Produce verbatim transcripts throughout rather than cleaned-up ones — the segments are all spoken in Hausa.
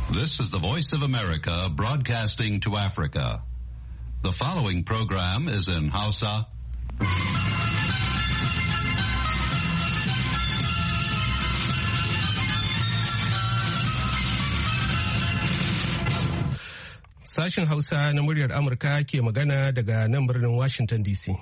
This is the Voice of America broadcasting to Africa. The following program is in Hausa. Sashen Hausa na muryar Amurka ke magana daga nan birnin Washington D C.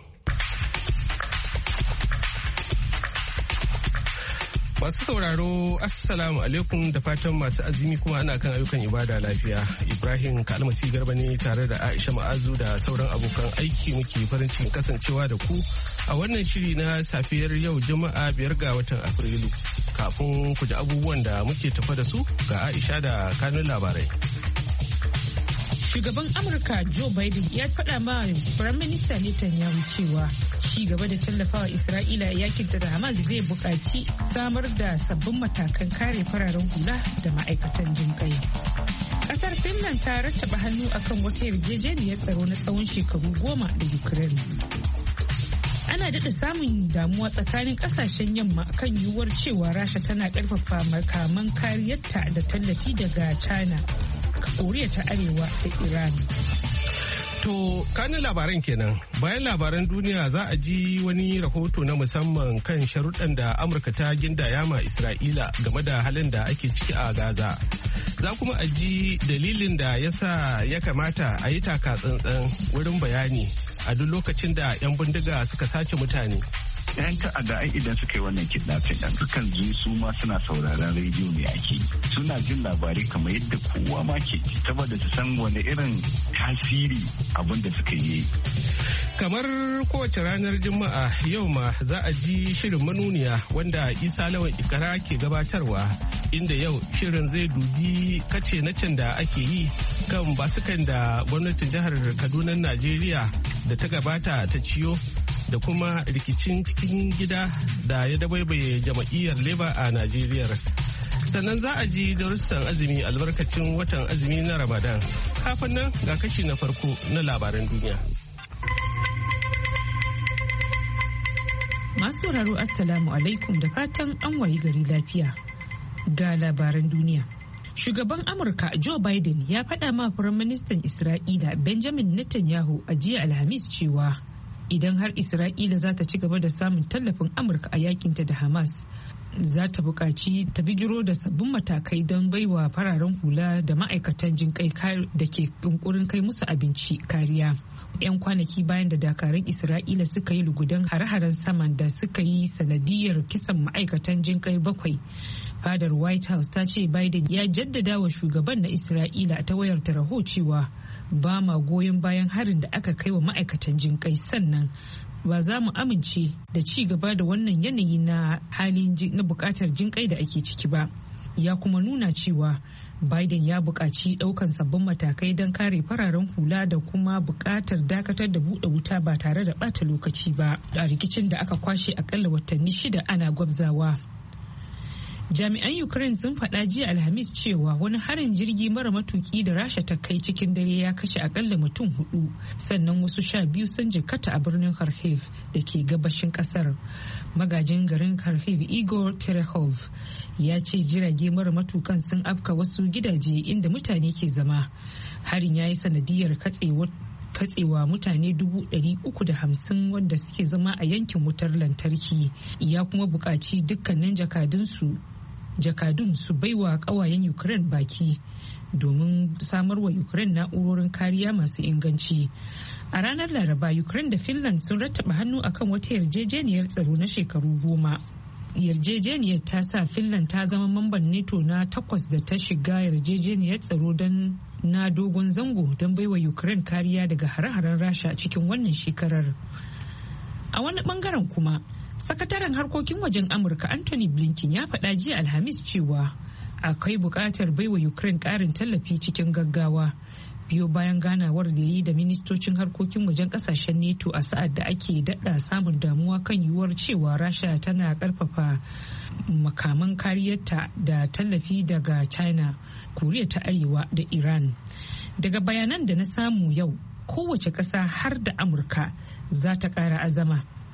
Masu sauraro, Assalamu alaikum da fatan masu azumi kuma ana kan ayyukan ibada lafiya. Ibrahim Kalmasi Garba ne tare da Aisha Ma'azu da sauran abokan aiki muke farin cikin kasancewa da ku a wannan shiri na safiyar yau Juma'a biyar ga watan Afrilu. Kafin ku ji abubuwan da muke tafa da su ga Aisha da kanun labarai. Shugaban Amurka Joe Biden ya faɗa ma Firayim Minista Netanyahu cewa ci gaba da tallafawa Isra'ila yakinta da Hamas zai buƙaci samar da sabbin matakan kare fararen hula da ma'aikatan jinƙai. Ƙasar Finland ta rattaba hannu akan wata yarjejeniyar tsaro na tsawon shekaru goma da Ukraine. Ana daɗa samun damuwa tsakanin ƙasashen yamma kan yiwuwar cewa Rasha tana ƙarfafa makaman kariyarta da tallafi daga China, Koriya ta Arewa da Iran. To, kanin labaran kenan. Bayan labaran duniya za a ji wani rahoto na musamman kan sharuɗan da Amurka ta gindaya ma Isra'ila game da halin da ake ciki a Gaza. Za kuma a ji dalilin da ya sa ya kamata a yi taka tsantsan wurin bayani a duk lokacin da 'yan bindiga suka sace mutane. yan ta'adda ai idan suka yi wannan kidnapping ɗin sukan je su ma suna sauraron rediyo ne ake suna jin labarai kamar yadda kowa ma ke saboda su san wani irin tasiri abin da suka yi. Kamar kowace ranar Juma'a yau ma za a ji shirin manuniya wanda Isa Lawan Ikara ke gabatarwa inda yau shirin zai dubi kace na can da ake yi kan basukan da gwamnatin jihar Kaduna Najeriya da ta gabata ta ciyo da kuma rikicin cikin gida da ya dabaibaye jama'iyyar Labour a Najeriya. Sannan za a ji darussan azumi albarkacin watan azumi na Ramadan. Kafin nan ga kashi na farko na labaran duniya. Masu sauraro Assalamu alaikum da fatan an wayi gari lafiya. Ga labaran duniya. Shugaban Amurka Joe Biden ya faɗa ma Firaministan Isra'ila Benjamin Netanyahu a jiya Alhamis cewa idan har Isra'ila za ta ci gaba da samun tallafin Amurka a yakinta da Hamas, za ta buƙaci ta bijiro da sabbin matakai don baiwa fararen hula da ma'aikatan jinƙai da ke yunkurin kai musu abinci kariya. 'Yan kwanaki bayan da dakarun Isra'ila suka yi lugudan hare-haren saman da suka yi sanadiyar kisan ma'aikatan jinƙai bakwai. Fadar White House ta ce Biden ya jaddada wa shugaban na Isra'ila ta wayar tarho cewa ba ma goyon bayan harin da aka kai wa ma'aikatan jinƙai, sannan ba za mu amince da ci gaba da wannan yanayi na halin na buƙatar jinƙai da ake ciki ba. Ya kuma nuna cewa Biden ya buƙaci ɗaukan sabbin matakai don kare fararen hula da kuma buƙatar dakatar da buɗe wuta ba tare da ɓata lokaci ba a rikicin da aka kwashe akalla watanni shida ana gwabzawa. Jami'an Ukraine sun faɗa jiya Alhamis cewa wani harin jirgi mara matuki da Rasha ta kai cikin dare ya kashe akalla mutum hudu, sannan wasu sha biyu sun jikkata a birnin Kharkiv da ke gabashin kasar. Magajin garin Kharkiv Igor Terehov ya ce jirage mara matukan sun afka wasu gidaje inda mutane ke zama. Harin ya yi sanadiyar katsewar katsewa mutane dubu ɗari uku da hamsin wanda suke zama a yankin wutar lantarki. Ya kuma buƙaci dukkanin jakadunsu jakadun su baiwa ƙawayen Ukraine baki domin samar wa Ukraine na'urorin kariya masu inganci. A ranar Laraba, Ukraine da Finland sun rattaba hannu akan wata yarjejeniyar tsaro na shekaru goma. Yarjejeniyar ta sa Finland ta zama mamban NATO na takwas da ta shiga yarjejeniyar tsaro don na dogon zango don baiwa Ukraine kariya daga hare-haren Rasha cikin wannan shekarar. A wani bangaren kuma, sakataren harkokin wajen Amurka Anthony Blinken ya faɗa jiya Alhamis cewa akwai buƙatar baiwa Ukraine ƙarin tallafi cikin gaggawa biyo bayan ganawar da yi da ministocin harkokin wajen ƙasashen NATO a sa'ad da ake daɗa samun damuwa kan yiwuwar cewa Rasha tana ƙarfafa makaman kariyarta da tallafi daga China, Koriya ta Arewa da Iran. Daga bayanan da na samu yau, kowace ƙasa har da Amurka za ta ƙara azama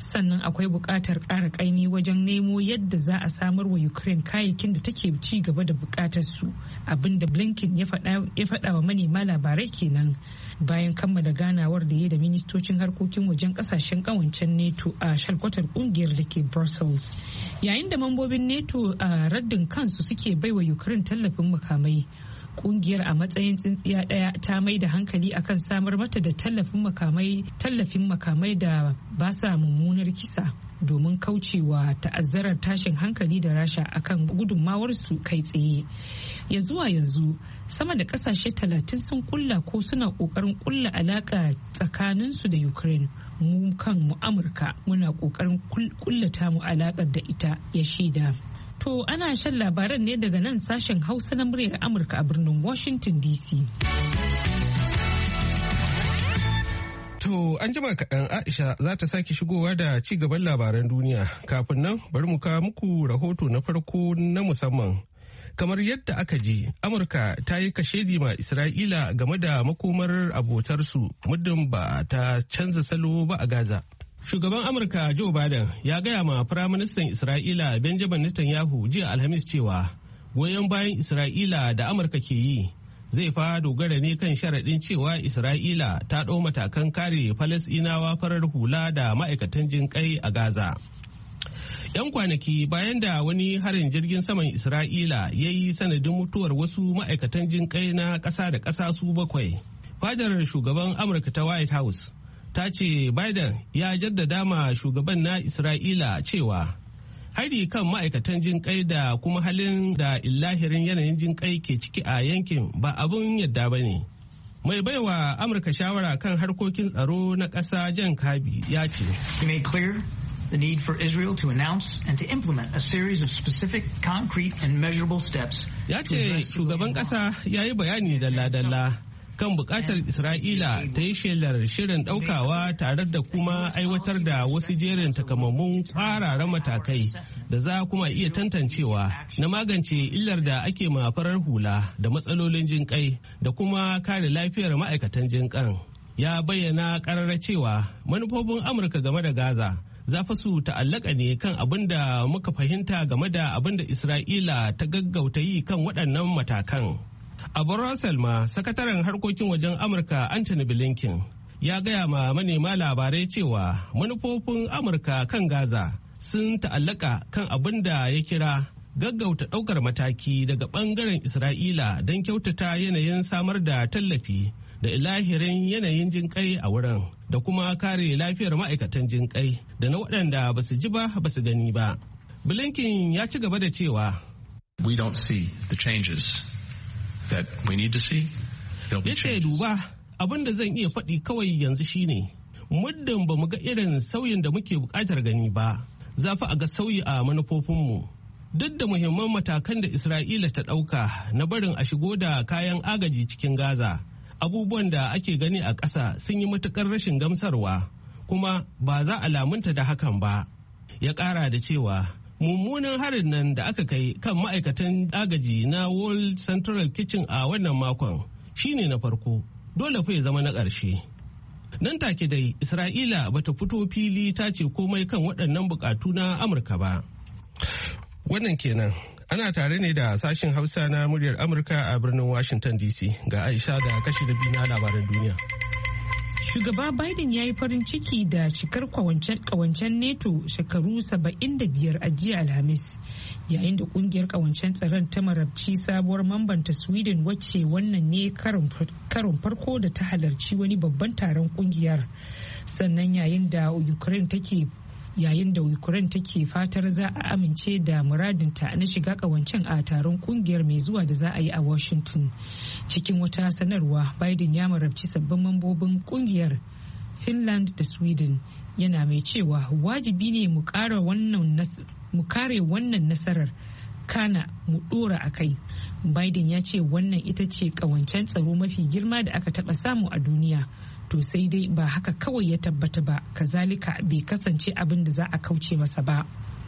sannan akwai buƙatar ƙara ƙaimi wajen nemo yadda za a samar wa Ukraine kayayyakin da take ci gaba da buƙatar su, abinda Blinken ya faɗa wa manema labarai kenan bayan kammala ganawar da ya da ministocin harkokin wajen ƙasashen ƙawancen NATO a shalkwatar ƙungiyar da ke Brussels. Yayin da mambobin NATO a raddin kansu suke baiwa Ukraine tallafin makamai, kungiyar a matsayin tsintsiya daya ta mai da hankali akan samar mata da tallafin makamai tallafin makamai da ba sa mummunar kisa domin kaucewa ta'azzarar tashin hankali da Rasha akan gudunmawar su kai tsaye. Ya zuwa yanzu sama da kasashe talatin sun kulla ko suna kokarin kulla alaka tsakanin su da Ukraine. Mu kan mu Amurka muna kokarin kullata mu alakar da ita, ya shaida. To ana shan labaran ne daga nan sashen Hausa na muryar Amurka a birnin Washington D C. To an jima kaɗan Aisha za ta sake shigowa da ci gaban labaran duniya. Kafin nan bari mu kawo muku rahoto na farko na musamman. Kamar yadda aka ji, Amurka ta yi kashedi ma Isra'ila game da makomar abotarsu muddin ba ta canza salo ba a Gaza. Shugaban Amurka Joe Biden ya gaya ma Firaministan Isra'ila Benjamin Netanyahu jiya Alhamis cewa goyon bayan Isra'ila da Amurka ke yi zai fa dogara ne kan sharaɗin cewa Isra'ila ta ɗau matakan kare Falasɗinawa farar hula da ma'aikatan jinƙai a Gaza. 'Yan kwanaki bayan da wani harin jirgin saman Isra'ila ya yi sanadin mutuwar wasu ma'aikatan jinƙai na ƙasa da ƙasa su bakwai, fadar shugaban Amurka ta White House ta ce Biden ya jaddada ma shugaban na Isra'ila cewa hari kan ma'aikatan jinƙai da kuma halin da illahirin yanayin jinƙai ke ciki a yankin ba abun yadda ba ne. Mai baiwa Amurka shawara kan harkokin tsaro na ƙasa Jan Kirby ya ce, He made clear the need for Israel to announce and to implement a series of specific, concrete and measurable steps. Ya ce shugaban ƙasa ya yi bayani dalla-dalla kan bukatar Isra'ila ta yi shelar shirin daukawa tare da kuma aiwatar da wasu jerin takamammun kwararan matakai da za kuma iya tantancewa na magance illar da ake ma farar hula da matsalolin jinƙai da kuma kare lafiyar ma'aikatan jinƙan. Ya bayyana ƙarara cewa manufofin Amurka game da Gaza za fa su ta'allaka ne kan abin da muka fahimta game da abin da Isra'ila ta gaggauta yi kan waɗannan matakan. A Brussels ma, sakataren harkokin wajen Amurka Anthony Blinken ya gaya ma manema labarai cewa manufofin Amurka kan Gaza sun ta'allaka kan abin da ya kira gaggauta ɗaukar mataki daga ɓangaren Isra'ila don kyautata yanayin samar da tallafi da ilahirin yanayin jinƙai a wurin da kuma kare lafiyar ma'aikatan jinƙai da na waɗanda ba su ji ba ba su gani ba. Blinken ya ci gaba da cewa, We don't see the changes that we need to see. Yace duba abin da zan iya faɗi kawai yanzu shine muddin ba mu ga irin sauyin da muke buƙatar gani ba, za fi a ga sauyi a manufofinmu. Duk da muhimman matakan da Isra'ila ta ɗauka na barin a shigo da kayan agaji cikin Gaza, abubuwan da ake gani a ƙasa sun yi matuƙar rashin gamsarwa, kuma ba za a lamunta da hakan ba. Ya ƙara da cewa mummunan harin nan da aka kai kan ma'aikatan agaji na World Central Kitchen a wannan makon shine na farko, dole fa ya zama na ƙarshe. Nan take dai Isra'ila bata fito fili ta ce komai kan waɗannan buƙatu na Amurka ba. Wannan kenan ana tare ne da sashin Hausa na muryar Amurka a birnin Washington D C. Ga Aisha da kashi da biyu na labaran duniya. Shugaba Biden ya yi farin ciki da cikar kawancen NATO shekaru saba'in da biyar a jiya Alhamis, yayin da kungiyar kawancen tsaron ta marabci sabuwar mambanta Sweden wacce wannan ne karon farko da ta halarci wani babban taron kungiyar. Sannan yayin da Ukraine take yayin da Ukraine take fatar za a amince da muradinta na shiga kawancen a taron kungiyar mai zuwa da za a yi a Washington. Cikin wata sanarwa, Biden ya marabci sabbin mambobin kungiyar Finland da Sweden, yana mai cewa wajibi ne mu kare wannan nasarar kana mu dora a kai. Biden ya ce wannan ita ce kawancen tsaro mafi girma da aka taba samu a duniya. To sai dai ba haka kawai ya tabbata ba, kazalika bai kasance abin da za a kauce masa ba.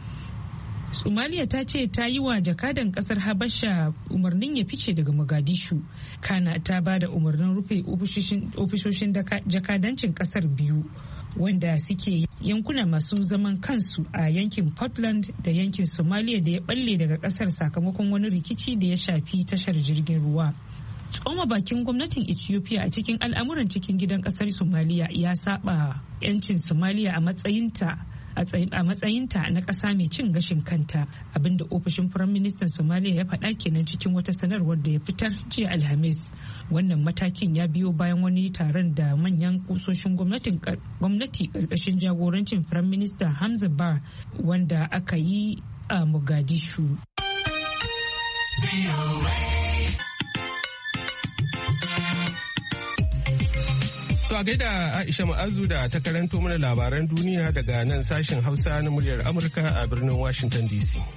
Somalia ta ce ta yi wa jakadan kasar Habasha umarnin ya fice daga Mogadishu, kana ta ba da umarnin rufe ofisoshin jakadancin kasar biyu wanda suke yankuna masu zaman kansu a yankin Portland da yankin Somalia da ya balle daga kasar sakamakon wani rikici da ya shafi tashar jirgin ruwa. Tsoma bakin gwamnatin Ethiopia a cikin al'amuran cikin gidan kasar Somalia ya saba 'yancin Somalia a matsayinta a matsayinta na ƙasa mai cin gashin kanta, abinda ofishin firaministan Somalia ya faɗa kenan cikin wata sanarwar da ya fitar jiya Alhamis. Wannan matakin ya biyo bayan wani taron da manyan kusoshin gwamnati ƙarƙashin jagorancin firaminista Hamza Bar wanda aka yi a Mogadishu. To a gaida Aisha Ma'azu da ta karanto mana labaran duniya daga nan sashen Hausa na muryar Amurka a birnin Washington D C.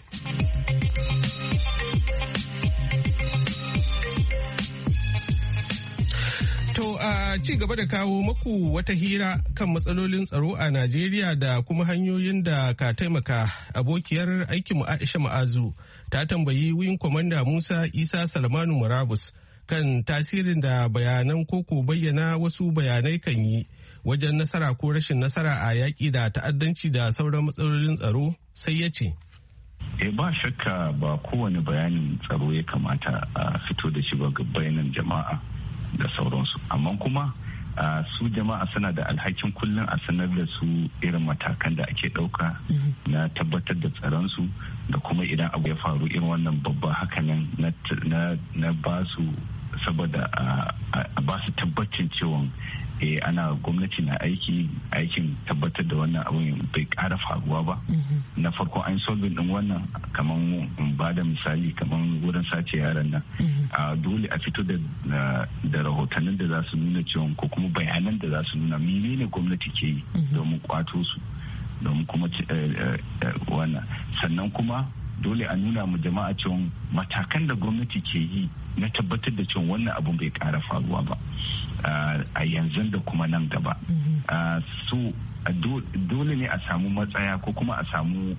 To a ci gaba da kawo maku wata hira kan matsalolin tsaro a Najeriya da kuma hanyoyin da ka taimaka, abokiyar aikinmu Aisha Ma'azu ta tambayi Wing Commander Musa Isa Salmanu Murabus kan tasirin da bayanan koko bayyana wasu bayanai kan yi wajen nasara ko rashin nasara a yaƙi da ta'addanci da sauran matsalolin tsaro, sai ya ce. E ba shakka ba kowane bayanin tsaro ya kamata a fito da shi ba ga bayanan jama'a da sauransu, amma kuma su jama'a suna da alhakin kullum a sanar da su irin matakan da ake ɗauka na tabbatar da tsaronsu da kuma idan abu ya faru irin wannan babba hakanan na ba su saboda a ba su tabbacin cewa eh ana gwamnati na aiki aikin tabbatar da wannan abin bai ƙara faruwa ba. Na farko an solving din wannan kamar ba da misali kamar wurin sace yaran nan dole a fito da rahotannin da za su nuna cewa ko kuma bayanan da za su nuna menene gwamnati ke yi domin kwato su domin kuma wannan sannan kuma dole a nuna mu jama'a cewa matakan da gwamnati ke yi na tabbatar da cewa wannan abun bai ƙara faruwa ba a yanzu da kuma nan gaba. So dole ne a samu matsaya ko kuma a samu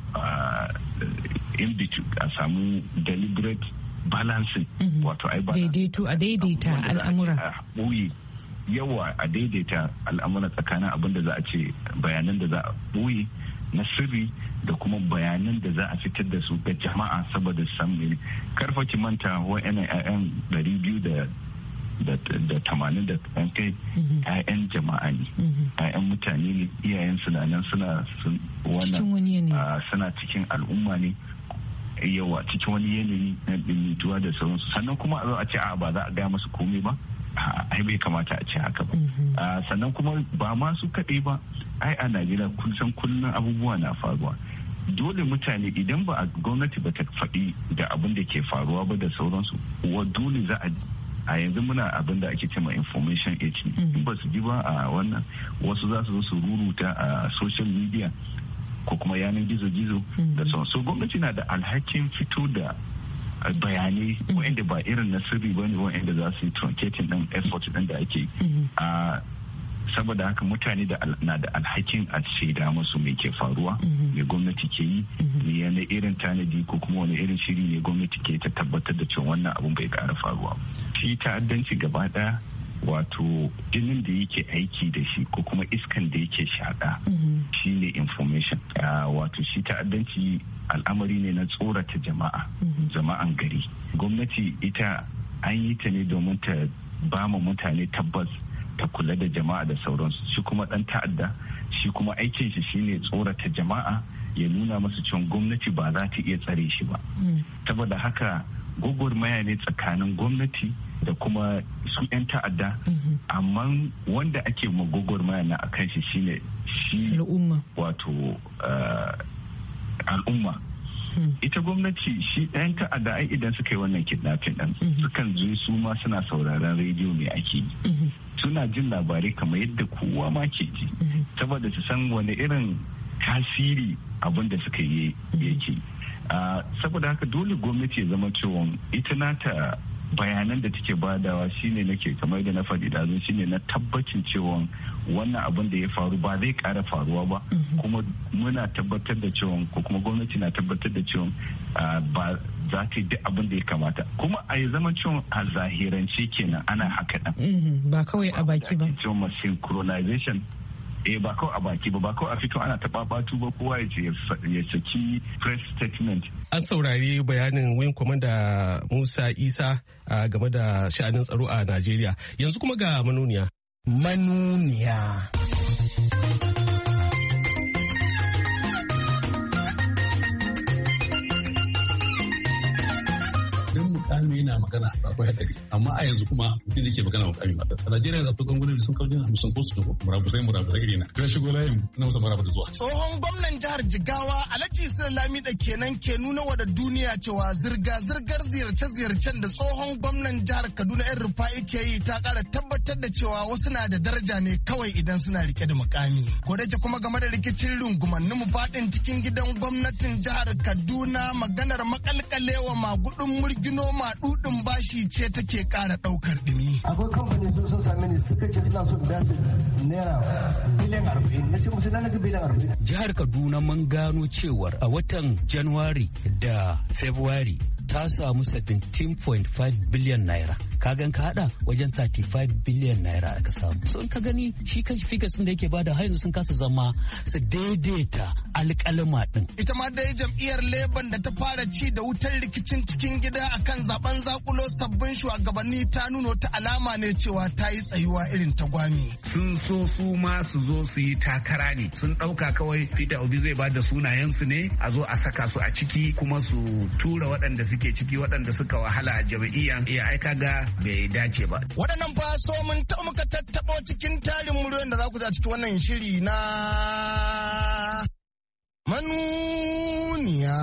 a samu deliberate balancing wato ai daidaito a daidaita al'amura. Yawa a daidaita al'amura tsakanin abin da za a ce bayanan da za a ɓoye na sirri da kuma bayanan da za a fitar da su ga jama'a saboda samun karfa ki manta wa'yan ƴaƴan ɗari biyu da tamanin da ɗan kai ƴaƴan jama'a ne ƴaƴan mutane ne iyayen suna nan suna wannan suna cikin al'umma ne yawa cikin wani yanayi na ɗimituwa da sauransu sannan kuma a zo a ce a ba za a gaya masu komai ba ai bai kamata a ce haka ba sannan kuma ba ma su kaɗai ba ai a Najeriya kusan kullum abubuwa na faruwa dole mutane idan ba a gwamnati ba ta faɗi da abin da ke faruwa ba da sauransu wa dole za a a yanzu muna abin da ake cewa information age in ba su ji ba a wannan wasu za su zo su ruruta a social media ko kuma yanar gizo-gizo da sauransu gwamnati na da alhakin fito da bayanai wa'anda ba irin na sirri ba ne wa'anda za su yi truncating din effort din da ake a saboda haka mutane na da alhakin a shaida masu mai ke faruwa mai gwamnati ke yi ne yana irin tanadi ko kuma wani irin shiri ne gwamnati ke ta tabbatar da cewa wannan abun bai ƙara faruwa shi ta'addanci gaba ɗaya wato jinin da yake aiki da shi ko kuma iskan da yake shaƙa shi ne information wato shi ta'addanci al'amari ne na tsorata jama'a jama'an gari gwamnati ita an yi ta ne domin ta ba mu mutane tabbas ta kula da jama'a da sauransu shi kuma dan ta'adda shi kuma aikin shi shine tsorata jama'a ya nuna masu cewa gwamnati ba za ta iya tsare shi ba saboda haka gwagwarmaya ne tsakanin gwamnati da kuma su 'yan ta'adda amma wanda ake ma gwagwarmaya na akan shi shine shi wato al'umma ita gwamnati shi ɗayan ta'adda ai idan suka yi wannan kidnapping ɗin sukan zo su ma suna sauraron rediyo ne ake yi suna jin labarai kamar yadda kowa ma ke ji saboda su san wani irin tasiri abin da suka yi yake saboda haka dole gwamnati ya zama cewa ita nata bayanan da take badawa shine nake kamar da na faɗi da zo shine na tabbacin cewa wannan abin da ya faru ba zai ƙara faruwa ba kuma muna tabbatar da cewa ko kuma gwamnati na tabbatar da cewa ba za ta yi duk abin da ya kamata kuma a yi zama cewa a zahirance kenan ana haka ɗan ba kawai a baki ba cewa synchronization eh ba kawai a baki ba ba kawai a fito ana taɓa batu ba kowa ya ya saki press statement. An saurari bayanin Wing Commander Musa Isa game da sha'anin tsaro a Najeriya. Yanzu kuma ga manuniya. Manuniya. mukami yana magana ba akwai hadari amma a yanzu kuma mutum da ke magana mukami ba a Najeriya da akwai gwamnati sun kawo jin hamsin ko su ko murabusai murabusai iri na ya shigo layin na musa murabu da zuwa. Tsohon gwamnan jihar Jigawa Alhaji Sulami da kenan ke nuna wa da duniya cewa zirga-zirgar ziyarce-ziyarcen da tsohon gwamnan jihar Kaduna yan Rufa'i ke yi ta kara tabbatar da cewa wasu na da daraja ne kawai idan suna rike da mukami. Ko da kuma game da rikicin rungumannin mu faɗin cikin gidan gwamnatin jihar Kaduna maganar makalkalewa magudin murgino maɗuɗin bashi ce take ƙara ɗaukar ɗumi. Akwai kamfani sun sun sami ne suka ce suna so da naira biliyan arba'in na ce musu na naga biliyan arba'in. Jihar Kaduna mun gano cewar a watan Januwari da February ta samu seventeen point five billion naira. Kagan ka hada wajen thirty-five billion naira aka samu. So in ka gani shi kan figures da yake bada har yanzu sun kasa zama su daidaita alƙalma din. Ita ma dai jam'iyyar Labour da ta fara ci da wutar rikicin cikin gida akan zaben zakulo sabbin shugabanni ta nuna ta alama ne cewa ta yi tsayuwa irin ta gwami. Sun so su ma su zo su yi takara ne. Sun ɗauka kawai Peter Obi zai ba da sunayensu ne a zo a saka su a ciki kuma su tura waɗanda suke ciki waɗanda suka wahala a jam'iyyan ya aika ga bai dace ba. Waɗannan fa so mun taɓa muka tattaɓo cikin tarin muryoyin da za ku ji a cikin wannan shiri na manuniya.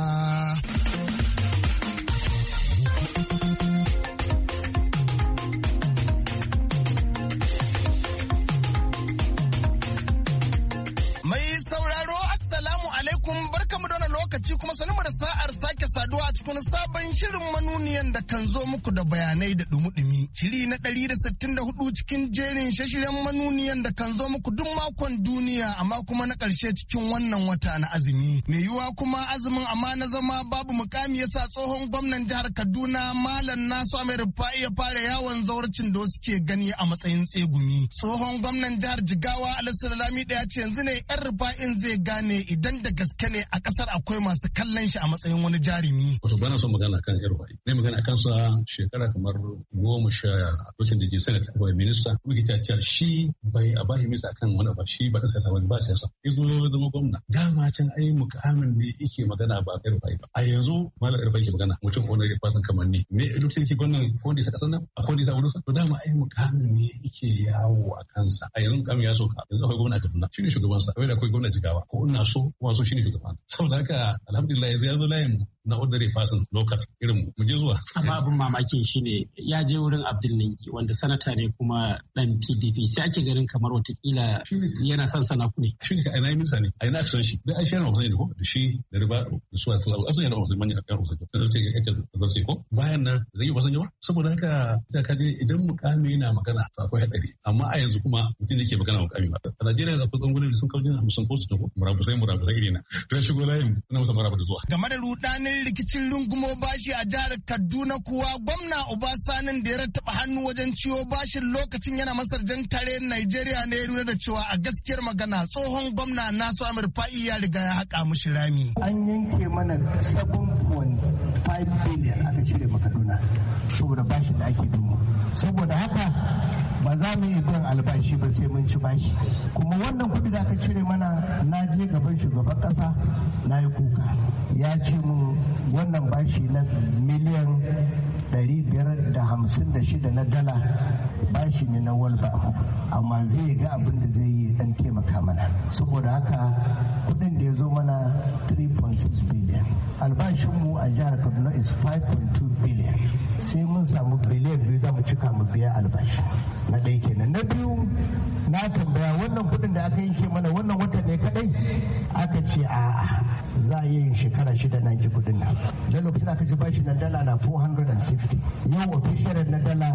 Mai sauraro assalamu alaikum barkamu da wannan lokaci kuma sanin da sa'ar sake saduwa a cikin sabon shirin manuniyan da kan zo muku da bayanai da dumi-dumi. Shiri na ɗari da sittin da hudu cikin jerin shashiren manuniyan da kan zo muku duk makon duniya amma kuma na ƙarshe cikin wannan wata na azumi. Mai yiwuwa kuma azumin amma na zama babu mukami yasa tsohon gwamnan jihar Kaduna Malam Nasu Ahmed Rufa'i ya fara yawon zauracin da wasu ke gani a matsayin tsegumi. Tsohon gwamnan jihar Jigawa Alhassan Lami ya ce yanzu ne yan Rufa'in zai gane idan da gaske ne a kasar akwai masu kallon shi a matsayin wani jarumi. Wato bana son magana kan yan Rufa'i. Ne magana kan sa shekara kamar goma sha lokacin da ke senate ko minista muke cewa shi bai a bashi misa kan wani ba shi ba ta siyasa ba ba siyasa. Yazo zama gwamna. Dama can ai mukamin ne yake magana ba yan Rufa'i ba. A yanzu malam yan Rufa'i ke magana mutum wanda ya fasan kamar ni. Me lokacin yake gwamna ko wanda ya saka sannan akwai wanda ya wurin sa. To dama ai mukamin ne yake yawo a kansa. A yanzu mukamin ya soka. Yanzu akwai gwamna Kaduna shine shugaban sa. Akwai da akwai gwamna Jigawa ko ina so kuma so shine shugaban. Saboda haka alhamdulillah yanzu ya zo layin na ordinary person local irin mu je zuwa. Amma abin mamakin shine ya je wurin Abdul Ninki wanda sanata ne kuma dan P D P sai ake ganin kamar watakila yana son sana ku ne. Shi ne a ina minsa ne a ina san shi dai ai shirin ofisai ne ko da shi da riba da su a tsaro asan yana ofisai manya kan ofisai da sai yake da sai ko bayan nan zai yi wasan yawa saboda haka da kaje idan mukami yana magana akwai hadari amma a yanzu kuma mutum yake magana mukami ba. A Najeriya da akwai gwamnati sun kawo jin hamsin ko su ko murabusai murabusai irina to shigo layin na musa murabu da zuwa. Game da rudanin rikicin rungumo bashi a jihar Kaduna kuwa gwamna Obasanin da ya rattaba hannu wajen ciwo bashin lokacin yana masarjan tare Najeriya ne ya nuna da cewa a gaskiyar magana tsohon gwamna Nasu Ahmed Rufa'i ya riga ya haƙa mushi rami. An yanke mana seven point five billion aka cire ma Kaduna saboda bashin da ake dumo. Saboda haka ba za mu yi biyan albashi ba sai mun ci bashi. Kuma wannan kuɗi da aka cire mana na je gaban shugaban ƙasa na yi kuka. Ya ce mun wannan bashi na miliyan ɗari biyar da hamsin da shida na dala bashi ne na walba amma zai ga abin da zai yi dan taimaka mana saboda haka kudin da ya zo mana three point six billion albashinmu a jihar Kaduna is five point two billion sai mun samu biliyan biyu za mu cika mu biya albashi na ɗaya kenan na biyu na tambaya wannan kudin da aka yanke mana wannan watan ne kadai aka ce a'a za a yi shekara shida na ji kudin nan da lokacin aka ji bashi na dala na four hundred sixty yau official na dala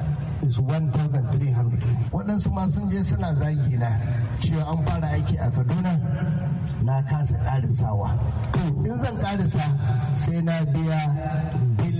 is one thousand three hundred waɗansu ma sun je suna zagi na cewa an fara aiki a Kaduna na kasa ƙarisawa to in zan ƙarisa sai na biya biliyan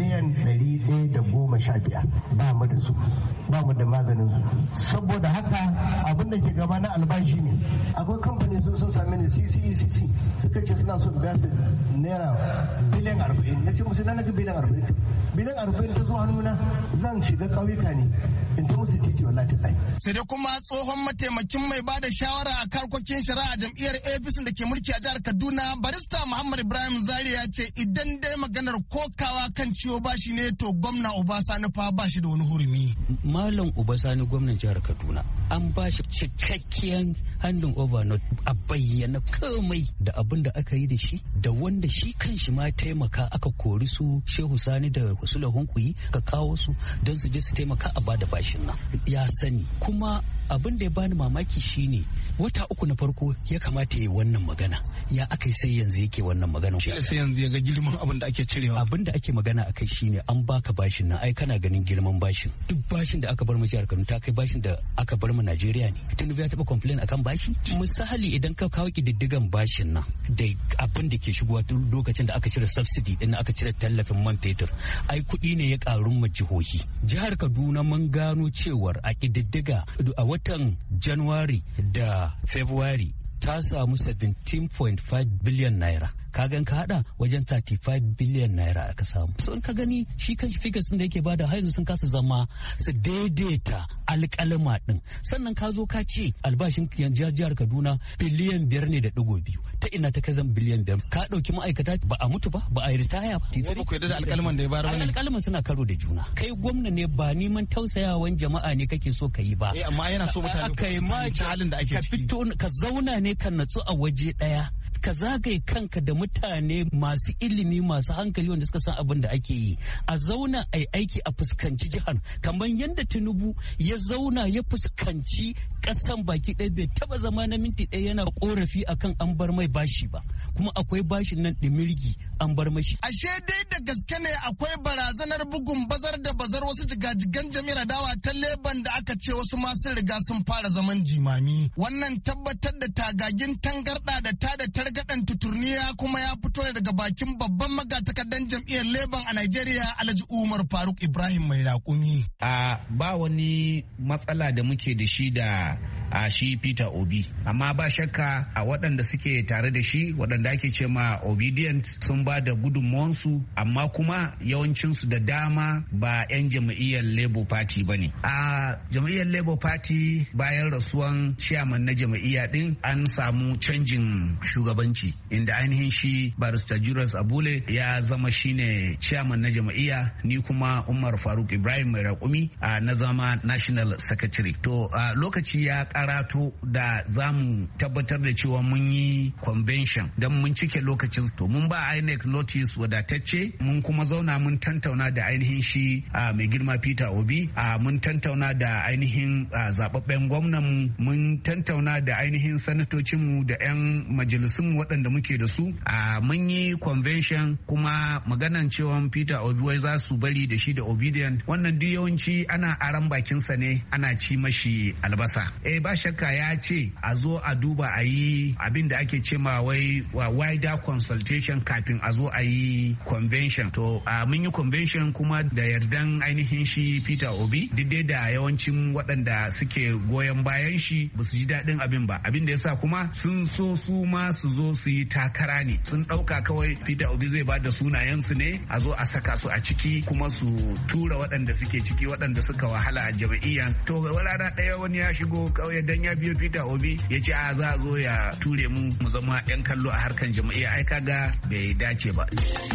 miliyan ɗari ɗaya da goma sha biyar ba mu da su ba mu da maganin su. Saboda haka abin da ke gaba na albashi ne. Akwai kamfani sun sun sami ne C C E C C suka ce suna so biya su naira biliyan arba'in. Na ce musu na naga biliyan arba'in. Biliyan arba'in ta zo hannuna zan shiga ƙauyuka ne in ta musu titi wallahi ta tsaye. Sai dai kuma tsohon mataimakin mai bada shawara a karkokin shari'a jam'iyyar A P C da ke mulki a jihar Kaduna barista Muhammad Ibrahim Zari ya ce idan dai maganar kokawa kan ciwo bashi ne to gwamna Obasani fa ba shi da wani hurumi. Malam Obasani gwamnan jihar Kaduna an ba shi cikakkiyar handin overnote a bayyana komai da abin da aka yi da shi da wanda shi kanshi ma taimaka aka kori su Shehu Sani da Husula Hunkuyi ka kawo su don su je su taimaka a bada bashin nan ya sani. Kuma abin da ya bani mamaki shine wata uku na farko ya kamata ya yi wannan magana ya aka yi sai yanzu yake wannan magana shi sai yanzu ya ga girman abin da ake cirewa. Abin da ake magana akai shine an baka bashin nan ai kana ganin girman bashin duk bashin da aka bar mu jihar Kano ta kai bashin da aka bar mu Najeriya ne. Tinubu ya taba complain akan bashi misali idan ka kawo kididdigan bashin nan da abin da ke shigowa tun lokacin da aka cire subsidy din aka cire tallafin man fetur ai kuɗi ne ya karu ma jihohi. Jihar Kaduna mun gano cewar a kididdiga a watan January da February ta samu seventeen point five billion naira. Kagan ka hada wajen thirty-five billion naira aka samu. So in ka gani shi kan figures din da yake bada har yanzu sun kasa zama su daidaita alƙalma din. Sannan ka zo ka ce albashin jihar Kaduna biliyan biyar ne da digo biyu. Ta ina ta kai zan biliyan biyar. Ka dauki ma'aikata ba a mutu ba ba a yi ritaya ba. Ba ku yarda da alƙalman da ya bayar bane. Alƙalman suna karo da juna. Kai gwamna ne ba neman tausayawan jama'a ne kake so ka yi ba. Eh amma yana so mutane kai ma halin da ake ciki. Ka fito ka zauna ne ka natsu a waje daya. Ka zagaye kanka da mutane masu ilimi masu hankali wanda suka san abin da ake yi a zauna a yi aiki a fuskanci jihar kamar yadda Tinubu ya zauna ya fuskanci kasan baki ɗaya bai taba zama na minti ɗaya yana korafi akan an bar mai bashi ba kuma akwai bashin nan ɗimirgi an bar mashi. Ashe dai da gaske ne akwai barazanar bugun bazar da bazar wasu jigajigan jami'ar dawa ta Leban da aka ce wasu ma sun riga sun fara zaman jimami. Wannan tabbatar da tagagin tangarɗa da ta da targaɗan tuturniya kuma ya fito ne daga bakin babban magatakardan jam'iyyar Leban a Najeriya Alhaji Umar Faruk Ibrahim mai raƙumi. A ba wani matsala da muke da shi da a shi Peter Obi amma ba shakka a waɗanda suke tare da shi waɗanda ake ce ma obedient sun ba da gudunmuwansu amma kuma yawancinsu da dama ba 'yan jam'iyyar Labour Party ba ne. A jam'iyyar Labour Party bayan rasuwan chairman na jam'iyya din an samu canjin shugabanci inda ainihin shi barista Julius Abule ya zama shine chairman na jam'iyya ni kuma Umar Faruk Ibrahim mai raƙumi na zama national secretary. To lokaci ya karato da za mu tabbatar da cewa mun yi convention don mun cike lokacin to mun ba I N E C notice wadatacce mun kuma zauna mun tantauna da ainihin shi mai girma Peter Obi mun tantauna da ainihin zababben gwamnan mun tantauna da ainihin sanatocinmu da 'yan majalisun waɗanda muke da su mun yi convention kuma maganan cewa Peter Obi wai za su bari da shi da obedient wannan duk yawanci ana aran bakinsa ne ana ci mashi albasa. Eh ba shakka ya ce a zo a duba a yi abin da ake ce ma wai wider consultation kafin a zo a yi convention. To mun yi convention kuma da yardan ainihin shi Peter Obi duk da yawancin waɗanda suke goyon bayan shi ba su ji daɗin abin ba. Abin da yasa kuma sun so su ma su zo su yi takara ne. Sun ɗauka kawai Peter Obi zai ba da sunayensu ne a zo a saka su a ciki kuma su tura waɗanda suke ciki waɗanda suka wahala a jam'iyyan. To rana ɗaya wani ya shigo kauye dan ya biyo Peter Obi ya ce a za a zo ya ture mu mu zama 'yan kallo a harkan jam'iyya ai kaga bai dace ba.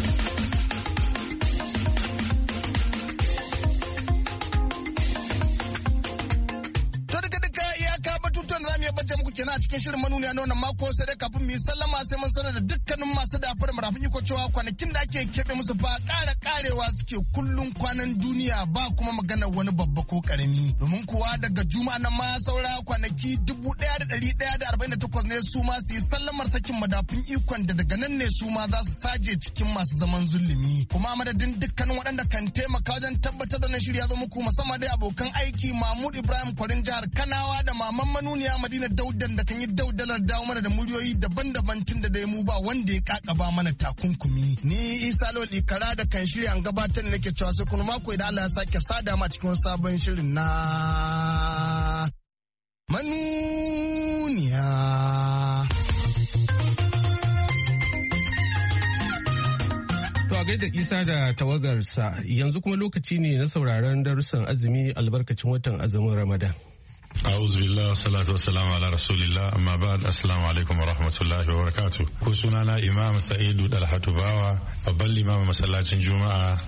kenan a cikin shirin manuniya na wannan mako sai dai kafin mu yi sallama sai mun sanar da dukkanin masu dafar marafin iko cewa kwanakin da ake keɓe musu ba ƙara ƙarewa suke kullun kwanan duniya ba kuma magana wani babba ko ƙarami domin kuwa daga juma'a nan ma saura kwanaki dubu ɗaya da ɗari ɗaya da arba'in da takwas ne su ma su yi sallamar sakin madafin ikon da daga nan ne su ma za su saje cikin masu zaman zulumi kuma madadin dukkanin waɗanda kan taimaka wajen tabbatar da na shirya zo muku musamman dai abokan aiki Mahmud Ibrahim Kwarin jihar Kanawa da maman manuniya Madina Daudan da kan an yi daudalar dawo mana da muryoyi daban-daban tun da dai mu ba wanda ya kakaba mana takunkumi. Ni Isa Lawal Ikara da kan shirya an gabatar da nake cewa sai kuma mako idan Allah ya sake sada ma cikin sabon shirin na manuniya. To a gaida Isa da tawagarsa yanzu kuma lokaci ne na sauraron darussan azumi albarkacin watan azumin Ramadan. أعوذ بالله والصلاة والسلام على رسول الله أما بعد السلام عليكم ورحمة الله وبركاته ko sunana Imam Sa'idu Dalhatu Bawa babban limamin masallacin Juma'a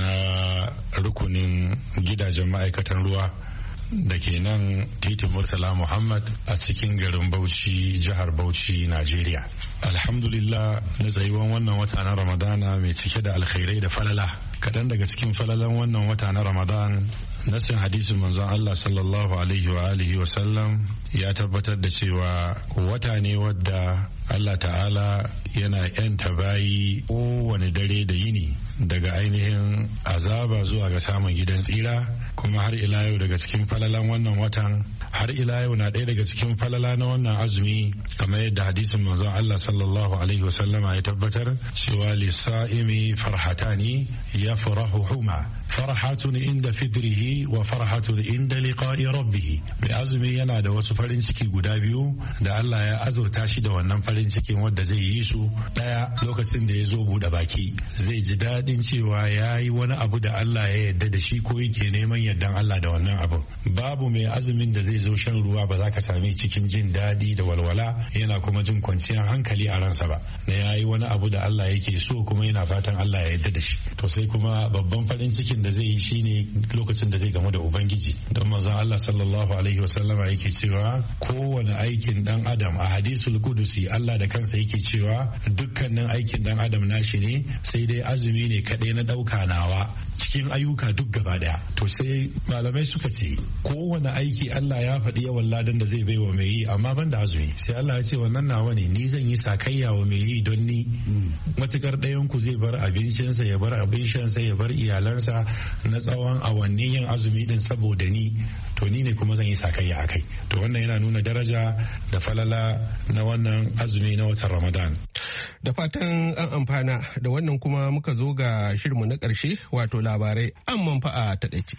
na rukunin gidajen ma'aikatan ruwa da ke nan titin Murtala Muhammad a cikin garin Bauchi jihar Bauchi Najeriya. Alhamdulillah na tsayuwan wannan wata na Ramadana mai cike da alkhairai da falala. Kaɗan daga cikin falalan wannan wata na Ramadan nasin hadisin manzon Allah sallallahu alaihi wa alihi wa sallam ya tabbatar da cewa wata ne wadda Allah ta'ala yana yanta bayi kowane dare da yini daga ainihin azaba zuwa ga samun gidan tsira. Kuma har ila yau daga cikin falalan wannan watan har ila yau na ɗaya daga cikin falala na wannan azumi kamar yadda hadisin manzon Allah sallallahu alaihi wa sallama ya tabbatar cewa lisa'imi farhatani yafrahuhuma farhatun inda fitrihi wa farhatun inda liqa'i rabbih. Mai azumi yana da wasu farin ciki guda biyu da Allah ya azurta shi da wannan farin cikin wanda zai yi su. Daya lokacin da ya zo buɗe baki zai ji daɗin cewa ya yi wani abu da Allah ya yarda da shi ko yake neman yardan Allah da wannan abu. Babu mai azumin da zai zo shan ruwa ba za ka same cikin jin daɗi da walwala yana kuma jin kwanciyar hankali a ransa ba na ya yi wani abu da Allah yake so kuma yana fatan Allah ya yarda da shi. To sai kuma babban farin cikin da zai yi shine lokacin da zai gamu da Ubangiji. Don manzon Allah sallallahu alaihi wasallama yake cewa kowane aikin dan adam a hadisul kudusi Allah da kansa yake cewa dukkanin aikin dan adam nashi ne sai dai azumi ne kaɗai na ɗauka nawa cikin ayyuka duk gaba daya. To sai malamai suka ce kowane aiki Allah ya faɗi yawan ladan da zai baiwa mai yi amma ban da azumi. Sai Allah ya ce wannan nawa ne ni zan yi sakayya wa mai yi don ni. Matukar ɗayan ku zai bar abincinsa ya bar abin shansa ya bar iyalansa na tsawon awannin yin azumi din saboda ni to ni ne kuma zan yi sakayya a kai. To wannan yana nuna daraja da falala na wannan azumi na watan Ramadan. Da fatan an amfana da wannan kuma muka zo ga shirinmu na ƙarshe wato labarai an manfa'a ta ɗaice.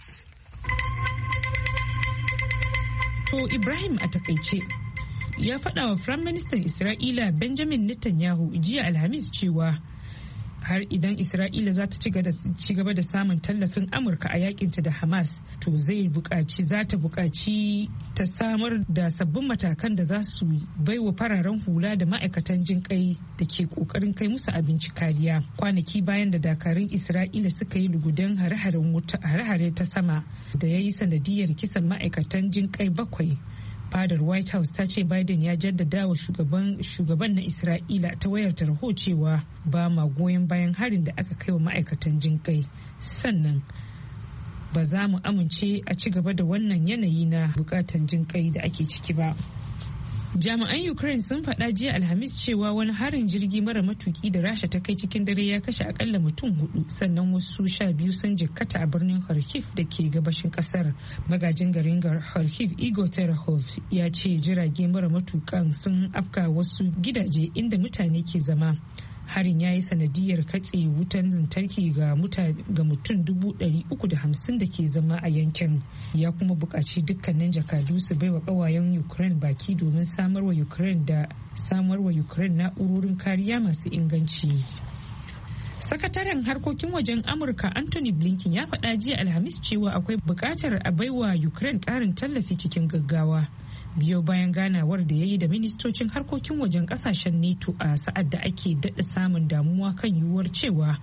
To Ibrahim a takaice ya faɗa wa Firayim Ministan Isra'ila Benjamin Netanyahu jiya Alhamis cewa har idan Isra'ila za ta ci gaba da samun tallafin Amurka a yakinta da Hamas to zai buƙaci za ta buƙaci ta samar da sabbin matakan da za su baiwa fararen hula da ma'aikatan jin kai da ke ƙoƙarin kai musu abinci kariya. Kwanaki bayan da dakarun Isra'ila suka yi lugudan hare-hare ta sama da ya yi sanadiyar kisan ma'aikatan jin kai bakwai. Fadar White House ta ce Biden ya jaddada wa shugaban na Isra'ila ta wayar tarho cewa ba ma goyon bayan harin da aka kai wa ma'aikatan jinkai. Sannan ba za mu amince a ci gaba da wannan yanayi na bukatan jinkai da ake ciki ba. Jami'an Ukraine sun faɗa jiya Alhamis cewa wani harin jirgi mara matuki da Rasha ta kai cikin dare ya kashe akalla mutum hudu sannan wasu sha biyu sun jikkata a birnin Kharkiv da ke gabashin kasar. Magajin garin Kharkiv Igor Terehov ya ce jirage mara matukan sun afka wasu gidaje inda mutane ke zama. Harin ya yi sanadiyar katse wutan lantarki ga mutum dubu ɗari uku da hamsin da ke zama a yankin. Ya kuma buƙaci dukkanin jakadu su baiwa ƙawayen Ukraine baki domin samarwa Ukraine da samarwa Ukraine na'urorin kariya masu inganci. Sakataren harkokin wajen Amurka Anthony Blinken ya faɗa jiya Alhamis cewa akwai buƙatar a baiwa Ukraine ƙarin tallafi cikin gaggawa. Biyo bayan ganawar da ya yi da ministocin harkokin wajen kasashen NATO a sa'ad da ake daɗa samun damuwa kan yiwuwar cewa.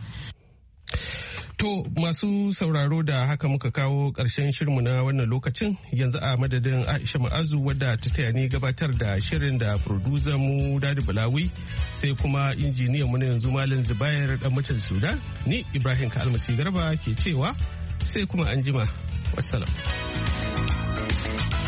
To masu sauraro da haka muka kawo ƙarshen shirinmu na wannan lokacin yanzu a madadin Aisha Ma'azu wadda ta taya ni gabatar da shirin da producer mu Dadi Balawi sai kuma injiniyan mu na yanzu Malam Zubair dan mutan Sudan ni Ibrahim Kalmasi Garba ke cewa sai kuma anjima wassalam.